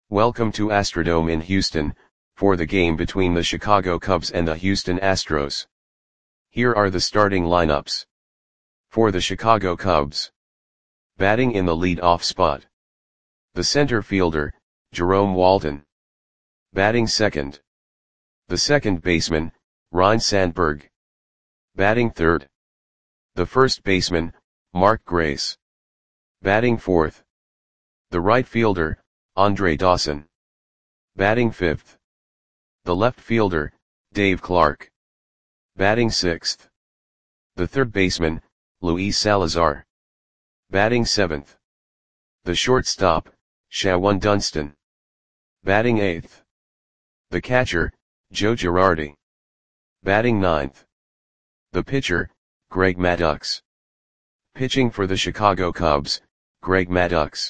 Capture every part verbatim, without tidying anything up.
Welcome to Astrodome in Houston, for the game between the Chicago Cubs and the Houston Astros. Here are the starting lineups. For the Chicago Cubs. Batting in the lead-off spot. The center fielder, Jerome Walton. Batting second. The second baseman, Ryne Sandberg. Batting third. The first baseman, Mark Grace. Batting fourth. The right fielder, Andre Dawson. Batting fifth. The left fielder, Dave Clark. Batting sixth. The third baseman, Luis Salazar. Batting seventh. The shortstop, Shawon Dunston. Batting eighth. The catcher, Joe Girardi. Batting ninth. The pitcher, Greg Maddux. Pitching for the Chicago Cubs, Greg Maddux.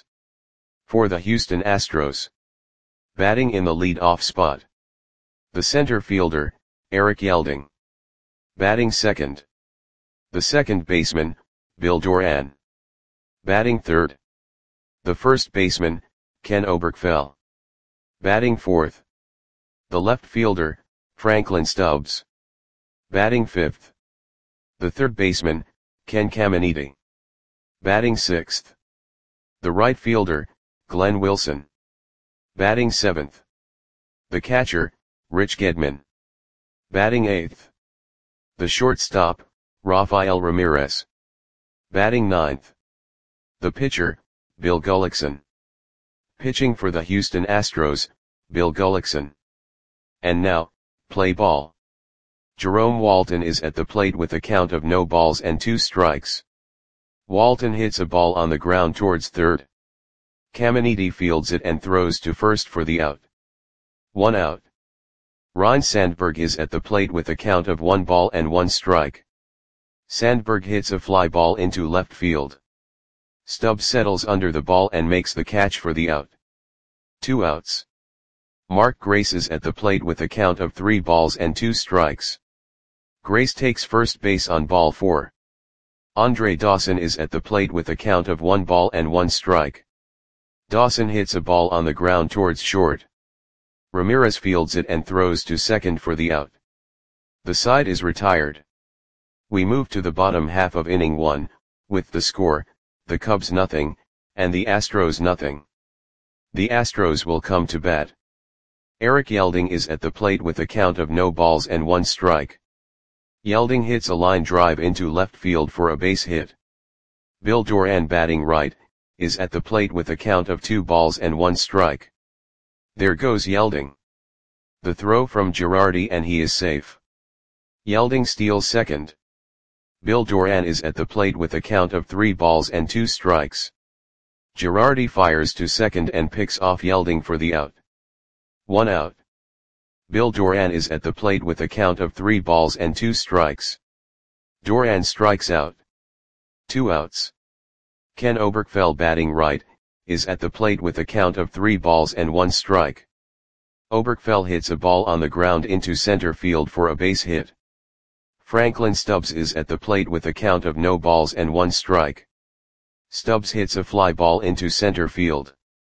For the Houston Astros. Batting in the lead-off spot. The center fielder, Eric Yelding. Batting second. The second baseman, Bill Doran. Batting third. The first baseman, Ken Oberkfell. Batting fourth. The left fielder, Franklin Stubbs. Batting fifth. The third baseman, Ken Caminiti. Batting sixth. The right fielder, Glenn Wilson. Batting seventh. The catcher, Rich Gedman. Batting eighth. The shortstop, Rafael Ramirez. Batting ninth. The pitcher, Bill Gullickson. Pitching for the Houston Astros, Bill Gullickson. And now, play ball. Jerome Walton is at the plate with a count of no balls and two strikes. Walton hits a ball on the ground towards third. Caminiti fields it and throws to first for the out. One out. Ryne Sandberg is at the plate with a count of one ball and one strike. Sandberg hits a fly ball into left field. Stubbs settles under the ball and makes the catch for the out. Two outs. Mark Grace is at the plate with a count of three balls and two strikes. Grace takes first base on ball four. Andre Dawson is at the plate with a count of one ball and one strike. Dawson hits a ball on the ground towards short. Ramirez fields it and throws to second for the out. The side is retired. We move to the bottom half of inning one, with the score, the Cubs nothing, and the Astros nothing. The Astros will come to bat. Eric Yelding is at the plate with a count of no balls and one strike. Yelding hits a line drive into left field for a base hit. Bill Doran, batting right, is at the plate with a count of two balls and one strike. There goes Yelding. The throw from Girardi and he is safe. Yelding steals second. Bill Doran is at the plate with a count of three balls and two strikes. Girardi fires to second and picks off Yelding for the out. One out. Bill Doran is at the plate with a count of three balls and two strikes. Doran strikes out. Two outs. Ken Oberkfell, batting right, is at the plate with a count of three balls and one strike. Oberkfell hits a ball on the ground into center field for a base hit. Franklin Stubbs is at the plate with a count of no balls and one strike. Stubbs hits a fly ball into center field.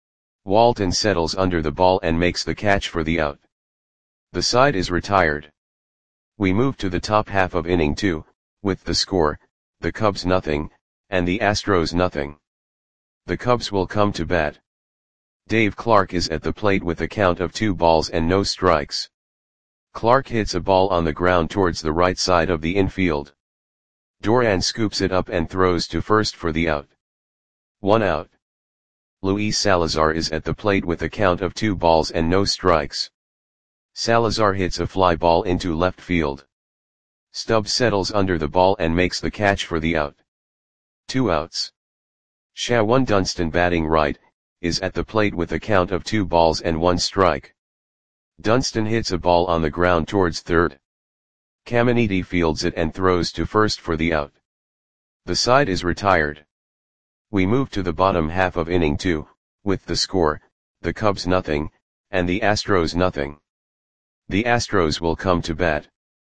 Walton settles under the ball and makes the catch for the out. The side is retired. We move to the top half of inning two, with the score, the Cubs nothing, and the Astros nothing. The Cubs will come to bat. Dave Clark is at the plate with a count of two balls and no strikes. Clark hits a ball on the ground towards the right side of the infield. Doran scoops it up and throws to first for the out. One out. Luis Salazar is at the plate with a count of two balls and no strikes. Salazar hits a fly ball into left field. Stubbs settles under the ball and makes the catch for the out. Two outs. Shawon Dunston, batting right, is at the plate with a count of two balls and one strike. Dunston hits a ball on the ground towards third. Caminiti fields it and throws to first for the out. The side is retired. We move to the bottom half of inning two, with the score, the Cubs nothing, and the Astros nothing. The Astros will come to bat.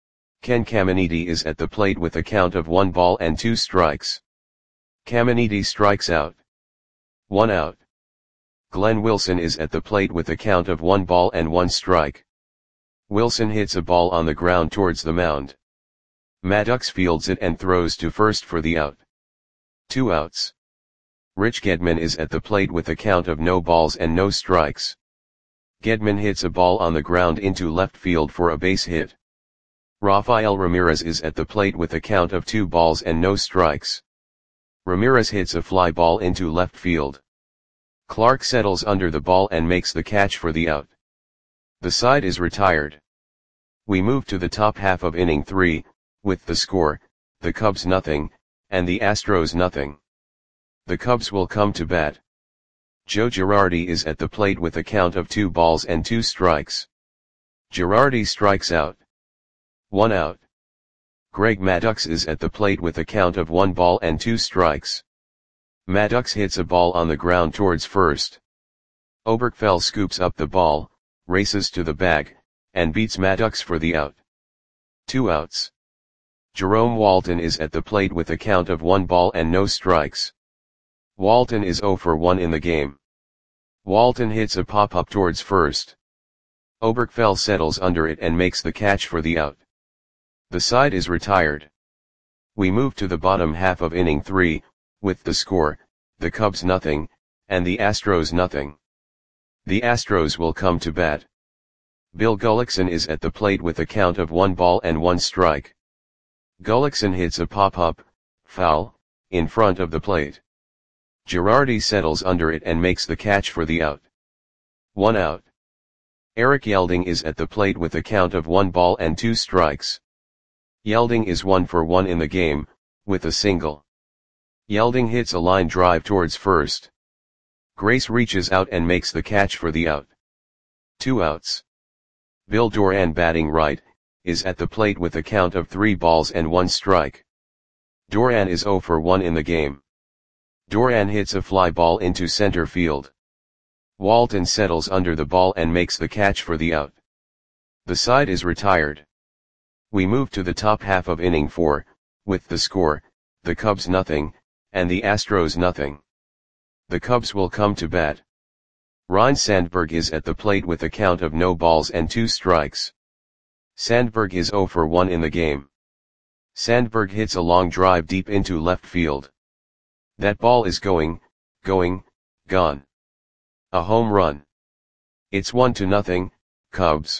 Ken Caminiti is at the plate with a count of one ball and two strikes. Caminiti strikes out. One out. Glenn Wilson is at the plate with a count of one ball and one strike. Wilson hits a ball on the ground towards the mound. Maddox fields it and throws to first for the out. Two outs. Rich Gedman is at the plate with a count of no balls and no strikes. Gedman hits a ball on the ground into left field for a base hit. Rafael Ramirez is at the plate with a count of two balls and no strikes. Ramirez hits a fly ball into left field. Clark settles under the ball and makes the catch for the out. The side is retired. We move to the top half of inning three, with the score, the Cubs nothing, and the Astros nothing. The Cubs will come to bat. Joe Girardi is at the plate with a count of two balls and two strikes. Girardi strikes out. One out. Greg Maddux is at the plate with a count of one ball and two strikes. Maddux hits a ball on the ground towards first. Oberkfell scoops up the ball, races to the bag, and beats Maddux for the out. Two outs. Jerome Walton is at the plate with a count of one ball and no strikes. Walton is oh for one in the game. Walton hits a pop-up towards first. Oberkfell settles under it and makes the catch for the out. The side is retired. We move to the bottom half of inning three, with the score, the Cubs nothing, and the Astros nothing. The Astros will come to bat. Bill Gullickson is at the plate with a count of one ball and one strike. Gullickson hits a pop-up, foul, in front of the plate. Girardi settles under it and makes the catch for the out. One out. Eric Yelding is at the plate with a count of one ball and two strikes. Yelding is one for one in the game, with a single. Yelding hits a line drive towards first. Grace reaches out and makes the catch for the out. Two outs. Bill Doran, batting right, is at the plate with a count of three balls and one strike. Doran is oh for one in the game. Doran hits a fly ball into center field. Walton settles under the ball and makes the catch for the out. The side is retired. We move to the top half of inning four, with the score, the Cubs nothing, and the Astros nothing. The Cubs will come to bat. Ryne Sandberg is at the plate with a count of no balls and two strikes. Sandberg is oh for one in the game. Sandberg hits a long drive deep into left field. That ball is going, going, gone. A home run. It's one to nothing, Cubs.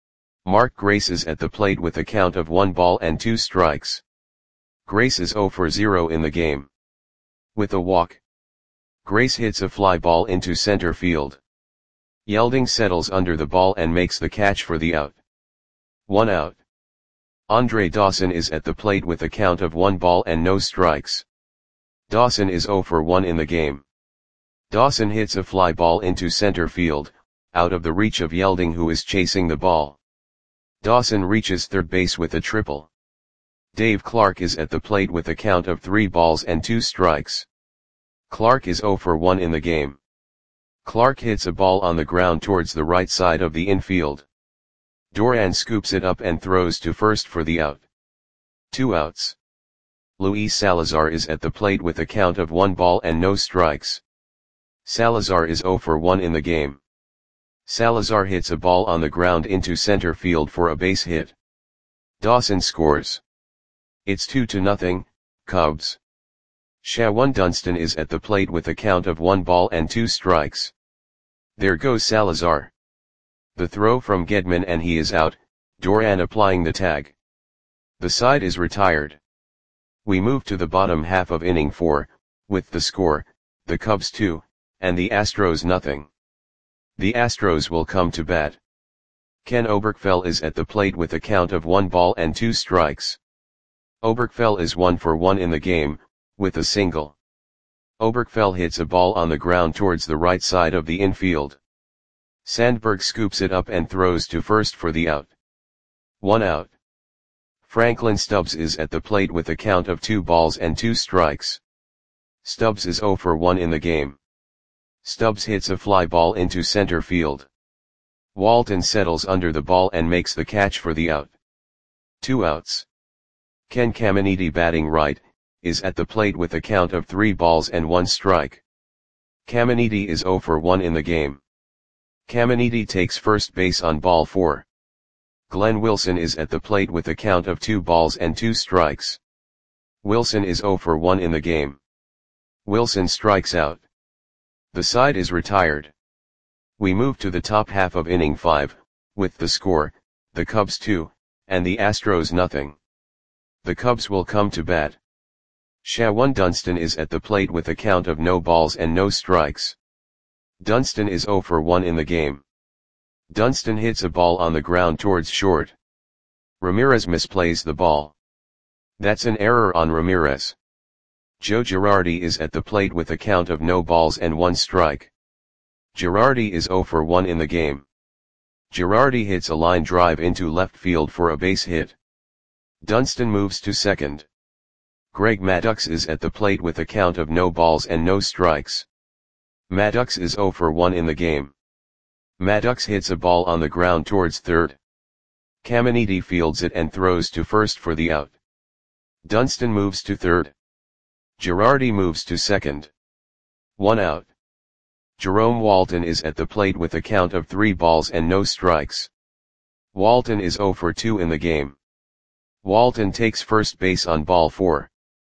Mark Grace is at the plate with a count of one ball and two strikes. Grace is oh for zero in the game. With a walk. Grace hits a fly ball into center field. Yelding settles under the ball and makes the catch for the out. One out. Andre Dawson is at the plate with a count of one ball and no strikes. Dawson is oh for one in the game. Dawson hits a fly ball into center field, out of the reach of Yelding, who is chasing the ball. Dawson reaches third base with a triple. Dave Clark is at the plate with a count of three balls and two strikes. Clark is oh for one in the game. Clark hits a ball on the ground towards the right side of the infield. Doran scoops it up and throws to first for the out. Two outs. Luis Salazar is at the plate with a count of one ball and no strikes. Salazar is oh for one in the game. Salazar hits a ball on the ground into center field for a base hit. Dawson scores. It's two to nothing, Cubs. Shawan Dunston is at the plate with a count of one ball and two strikes. There goes Salazar. The throw from Gedman and he is out, Doran applying the tag. The side is retired. We move to the bottom half of inning four, with the score, the Cubs two, and the Astros nothing. The Astros will come to bat. Ken Oberkfell is at the plate with a count of one ball and two strikes. Oberkfell is one for one in the game, with a single. Oberkfell hits a ball on the ground towards the right side of the infield. Sandberg scoops it up and throws to first for the out. One out. Franklin Stubbs is at the plate with a count of two balls and two strikes. Stubbs is oh for one in the game. Stubbs hits a fly ball into center field. Walton settles under the ball and makes the catch for the out. Two outs. Ken Caminiti, batting right, is at the plate with a count of three balls and one strike. Caminiti is zero for one in the game. Caminiti takes first base on ball four. Glenn Wilson is at the plate with a count of two balls and two strikes. Wilson is zero for one in the game. Wilson strikes out. The side is retired. We move to the top half of inning five, with the score, the Cubs two, and the Astros nothing. The Cubs will come to bat. Shawan Dunston is at the plate with a count of no balls and no strikes. Dunston is zero for one in the game. Dunston hits a ball on the ground towards short. Ramirez misplays the ball. That's an error on Ramirez. Joe Girardi is at the plate with a count of no balls and one strike. Girardi is zero for one in the game. Girardi hits a line drive into left field for a base hit. Dunston moves to second. Greg Maddux is at the plate with a count of no balls and no strikes. Maddux is zero for one in the game. Maddux hits a ball on the ground towards third. Caminiti fields it and throws to first for the out. Dunston moves to third. Girardi moves to second. One out. Jerome Walton is at the plate with a count of three balls and no strikes. Walton is zero for two in the game. Walton takes first base on ball four.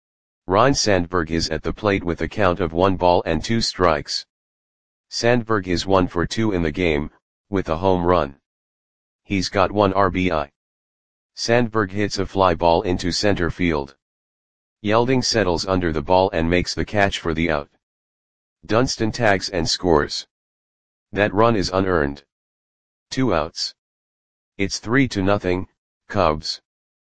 Ryne Sandberg is at the plate with a count of one ball and two strikes. Sandberg is one for two in the game, with a home run. He's got one R B I. Sandberg hits a fly ball into center field. Yelding settles under the ball and makes the catch for the out. Dunston tags and scores. That run is unearned. Two outs. It's three to nothing, Cubs.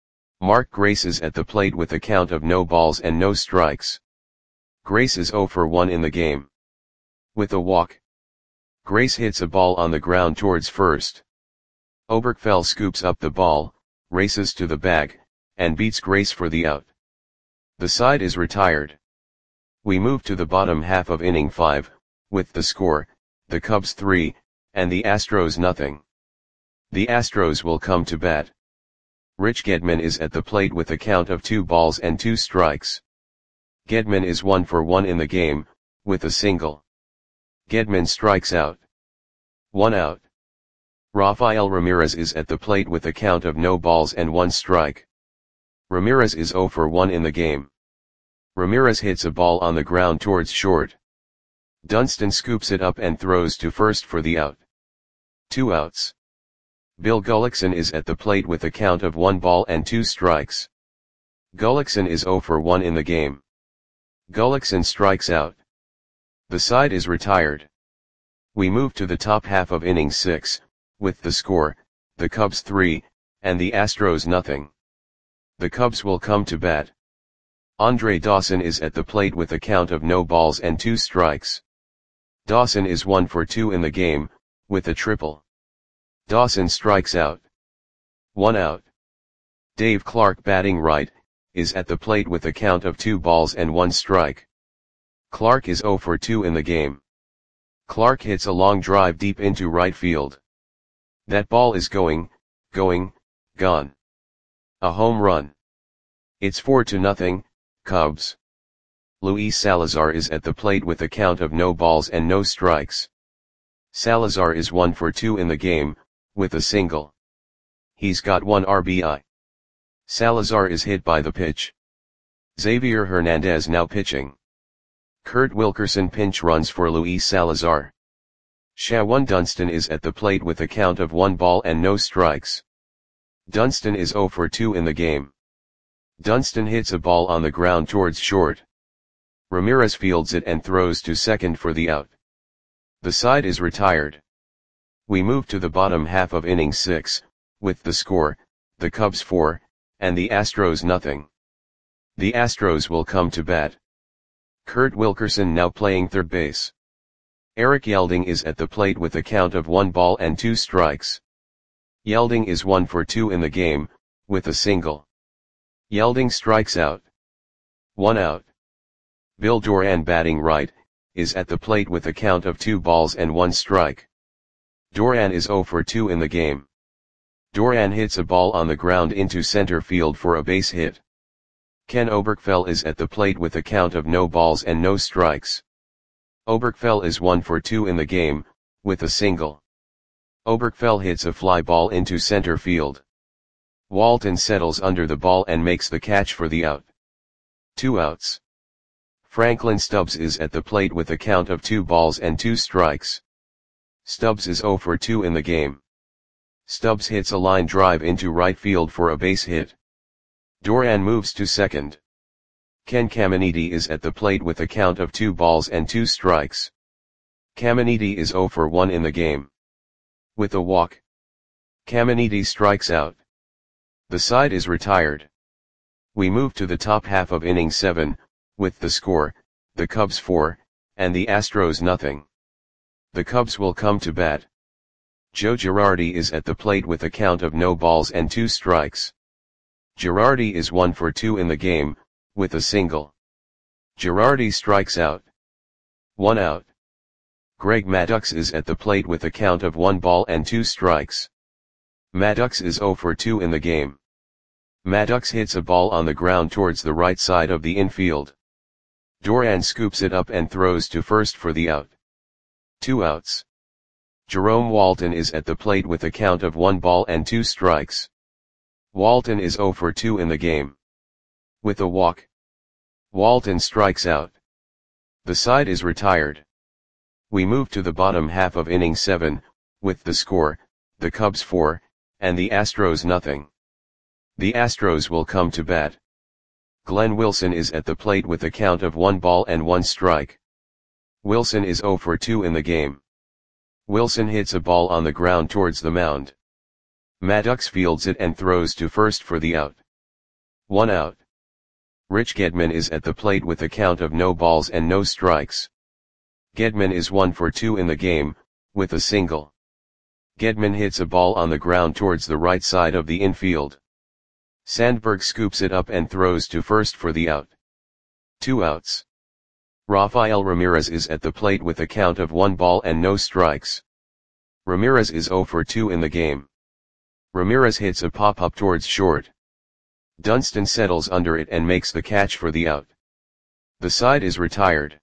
Mark Grace is at the plate with a count of no balls and no strikes. Grace is zero for one in the game. With a walk. Grace hits a ball on the ground towards first. Oberkfell scoops up the ball, races to the bag, and beats Grace for the out. The side is retired. We move to the bottom half of inning five, with the score, the Cubs three, and the Astros nothing. The Astros will come to bat. Rich Gedman is at the plate with a count of two balls and two strikes. Gedman is one for one in the game, with a single. Gedman strikes out. One out. Rafael Ramirez is at the plate with a count of no balls and one strike. Ramirez is zero for one in the game. Ramirez hits a ball on the ground towards short. Dunston scoops it up and throws to first for the out. Two outs. Bill Gullickson is at the plate with a count of one ball and two strikes. Gullickson is zero for one in the game. Gullickson strikes out. The side is retired. We move to the top half of inning six, with the score, the Cubs three, and the Astros nothing. The Cubs will come to bat. Andre Dawson is at the plate with a count of no balls and two strikes. Dawson is one for two in the game, with a triple. Dawson strikes out. One out. Dave Clark, batting right, is at the plate with a count of two balls and one strike. Clark is zero for two in the game. Clark hits a long drive deep into right field. That ball is going, going, gone. A home run. It's four to nothing, Cubs. Luis Salazar is at the plate with a count of no balls and no strikes. Salazar is one for two in the game, with a single. He's got one R B I. Salazar is hit by the pitch. Xavier Hernandez now pitching. Kurt Wilkerson pinch runs for Luis Salazar. Shawan Dunston is at the plate with a count of one ball and no strikes. Dunston is zero for two in the game. Dunston hits a ball on the ground towards short. Ramirez fields it and throws to second for the out. The side is retired. We move to the bottom half of inning six, with the score, the Cubs four, and the Astros nothing. The Astros will come to bat. Kurt Wilkerson now playing third base. Eric Yelding is at the plate with a count of one ball and two strikes. Yelding is one for two in the game, with a single. Yelding strikes out. One out. Bill Doran, batting right, is at the plate with a count of two balls and one strike. Doran is zero for two in the game. Doran hits a ball on the ground into center field for a base hit. Ken Oberkfell is at the plate with a count of no balls and no strikes. Oberkfell is one for two in the game, with a single. Oberkfell hits a fly ball into center field. Walton settles under the ball and makes the catch for the out. Two outs. Franklin Stubbs is at the plate with a count of two balls and two strikes. Stubbs is zero for two in the game. Stubbs hits a line drive into right field for a base hit. Doran moves to second. Ken Caminiti is at the plate with a count of two balls and two strikes. Caminiti is zero for one in the game. With a walk, Caminiti strikes out. The side is retired. We move to the top half of inning seven, with the score, the Cubs four, and the Astros nothing. The Cubs will come to bat. Joe Girardi is at the plate with a count of no balls and two strikes. Girardi is one for two in the game, with a single. Girardi strikes out. One out. Greg Maddux is at the plate with a count of one ball and two strikes. Maddux is zero for two in the game. Maddux hits a ball on the ground towards the right side of the infield. Doran scoops it up and throws to first for the out. Two outs. Jerome Walton is at the plate with a count of one ball and two strikes. Walton is zero for two in the game. With a walk, Walton strikes out. The side is retired. We move to the bottom half of inning seven, with the score, the Cubs four, and the Astros nothing. The Astros will come to bat. Glenn Wilson is at the plate with a count of one ball and one strike. Wilson is zero for two in the game. Wilson hits a ball on the ground towards the mound. Maddux fields it and throws to first for the out. One out. Rich Gedman is at the plate with a count of no balls and no strikes. Gedman is one for two in the game, with a single. Gedman hits a ball on the ground towards the right side of the infield. Sandberg scoops it up and throws to first for the out. Two outs. Rafael Ramirez is at the plate with a count of one ball and no strikes. Ramirez is zero for two in the game. Ramirez hits a pop-up towards short. Dunston settles under it and makes the catch for the out. The side is retired.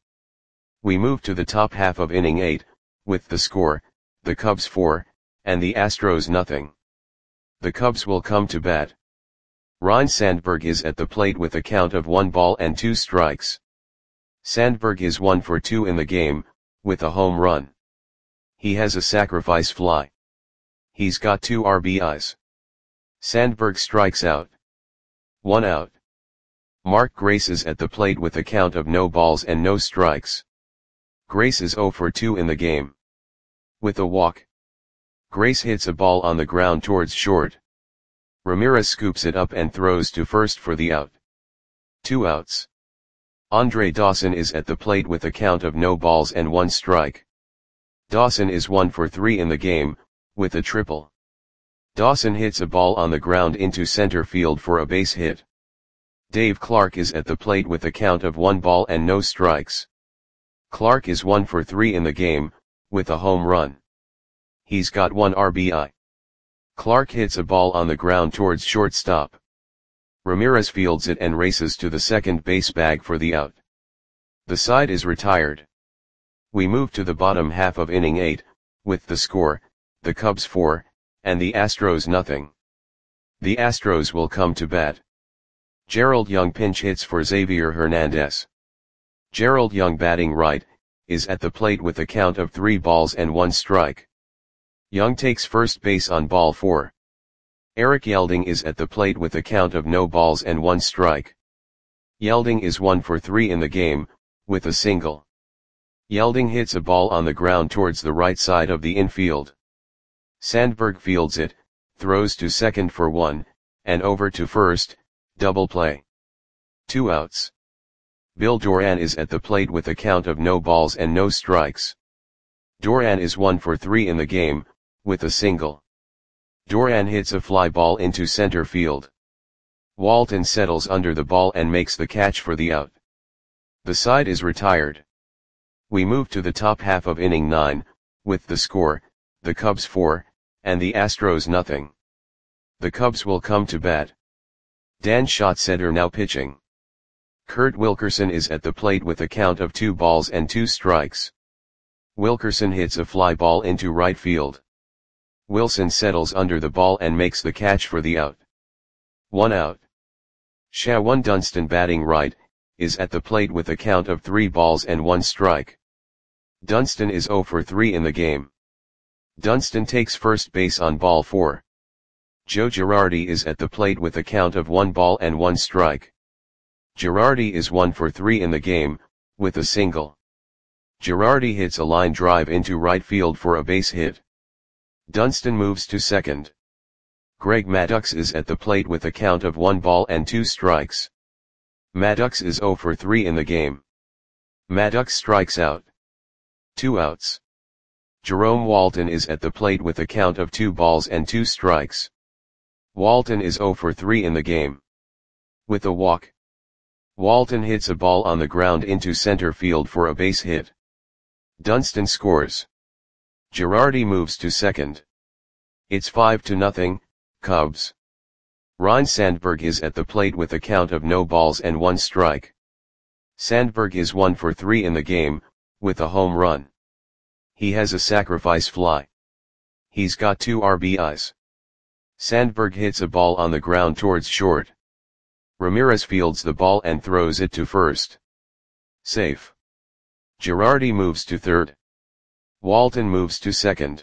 We move to the top half of inning eight, with the score, the Cubs four, and the Astros nothing. The Cubs will come to bat. Ryne Sandberg is at the plate with a count of one ball and two strikes. Sandberg is one for two in the game, with a home run. He has a sacrifice fly. He's got two R B Is. Sandberg strikes out. One out. Mark Grace is at the plate with a count of no balls and no strikes. Grace is zero for two in the game. With a walk, Grace hits a ball on the ground towards short. Ramirez scoops it up and throws to first for the out. Two outs. Andre Dawson is at the plate with a count of no balls and one strike. Dawson is one for three in the game, with a triple. Dawson hits a ball on the ground into center field for a base hit. Dave Clark is at the plate with a count of one ball and no strikes. Clark is one for three in the game, with a home run. He's got one R B I. Clark hits a ball on the ground towards shortstop. Ramirez fields it and races to the second base bag for the out. The side is retired. We move to the bottom half of inning eight, with the score, the Cubs four, and the Astros nothing. The Astros will come to bat. Gerald Young pinch hits for Xavier Hernandez. Gerald Young, batting right, is at the plate with a count of three balls and one strike. Young takes first base on ball four. Eric Yelding is at the plate with a count of no balls and one strike. Yelding is one for three in the game, with a single. Yelding hits a ball on the ground towards the right side of the infield. Sandberg fields it, throws to second for one, and over to first, double play. Two outs. Bill Doran is at the plate with a count of no balls and no strikes. Doran is one for three in the game, with a single. Doran hits a fly ball into center field. Walton settles under the ball and makes the catch for the out. The side is retired. We move to the top half of inning nine, with the score, the Cubs four, and the Astros nothing. The Cubs will come to bat. Dan Schatzeder now pitching. Kurt Wilkerson is at the plate with a count of two balls and two strikes. Wilkerson hits a fly ball into right field. Wilson settles under the ball and makes the catch for the out. One out. Shawn Dunston, batting right, is at the plate with a count of three balls and one strike. Dunston is oh for three in the game. Dunston takes first base on ball four. Joe Girardi is at the plate with a count of one ball and one strike. Girardi is one for three in the game, with a single. Girardi hits a line drive into right field for a base hit. Dunston moves to second. Greg Maddux is at the plate with a count of one ball and two strikes. Maddux is oh for three in the game. Maddux strikes out. Two outs. Jerome Walton is at the plate with a count of two balls and two strikes. Walton is oh for three in the game. With a walk. Walton hits a ball on the ground into center field for a base hit. Dunston scores. Girardi moves to second. It's five to nothing, Cubs. Ryne Sandberg is at the plate with a count of no balls and one strike. Sandberg is one for three in the game, with a home run. He has a sacrifice fly. He's got two R B Is. Sandberg hits a ball on the ground towards short. Ramirez fields the ball and throws it to first. Safe. Girardi moves to third. Walton moves to second.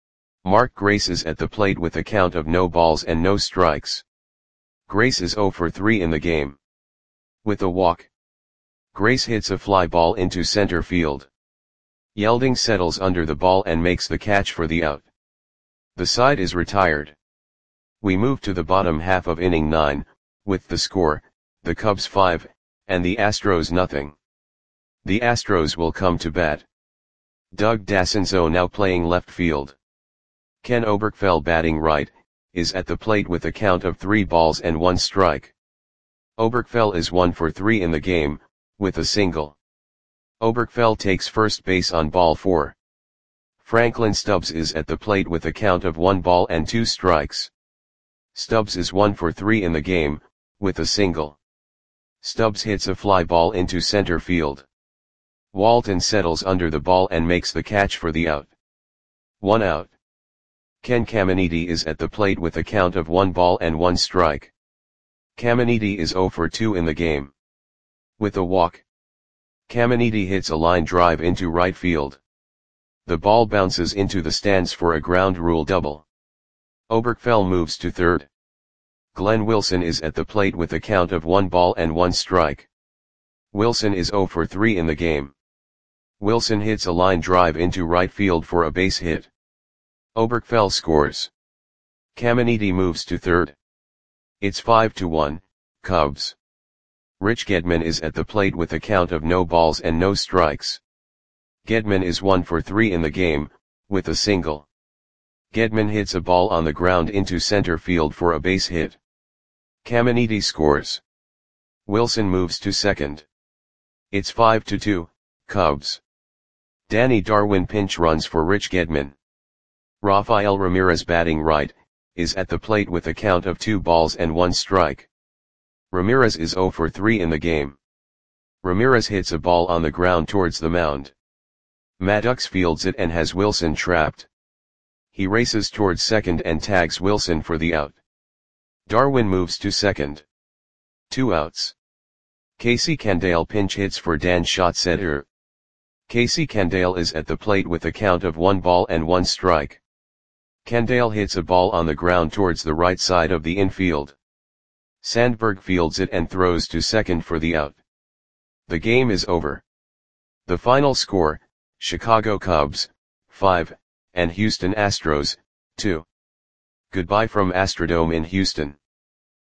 Mark Grace is at the plate with a count of no balls and no strikes. Grace is oh for three in the game. With a walk. Grace hits a fly ball into center field. Yelding settles under the ball and makes the catch for the out. The side is retired. We move to the bottom half of inning nine, with the score, the Cubs five, and the Astros nothing. The Astros will come to bat. Doug Dassenzo, now playing left field. Ken Oberkfell, batting right, is at the plate with a count of three balls and one strike. Oberkfell is one for three in the game, with a single. Oberkfell takes first base on ball four. Franklin Stubbs is at the plate with a count of one ball and two strikes. Stubbs is one for three in the game, with a single. Stubbs hits a fly ball into center field. Walton settles under the ball and makes the catch for the out. One out. Ken Caminiti is at the plate with a count of one ball and one strike. Caminiti is oh for two in the game. With a walk. Caminiti hits a line drive into right field. The ball bounces into the stands for a ground rule double. Oberkfell moves to third. Glenn Wilson is at the plate with a count of one ball and one strike. Wilson is oh for three in the game. Wilson hits a line drive into right field for a base hit. Oberkfell scores. Caminiti moves to third. It's five to one, Cubs. Rich Gedman is at the plate with a count of no balls and no strikes. Gedman is one for three in the game, with a single. Gedman hits a ball on the ground into center field for a base hit. Caminiti scores. Wilson moves to second. It's five to two, Cubs. Danny Darwin pinch runs for Rich Gedman. Rafael Ramirez, batting right, is at the plate with a count of two balls and one strike. Ramirez is oh for three in the game. Ramirez hits a ball on the ground towards the mound. Maddux fields it and has Wilson trapped. He races towards second and tags Wilson for the out. Darwin moves to second. Two outs. Casey Candale pinch hits for Dan Schatzeder. Casey Candale is at the plate with a count of one ball and one strike. Candale hits a ball on the ground towards the right side of the infield. Sandberg fields it and throws to second for the out. The game is over. The final score, Chicago Cubs, five, and Houston Astros, two. Goodbye from Astrodome in Houston.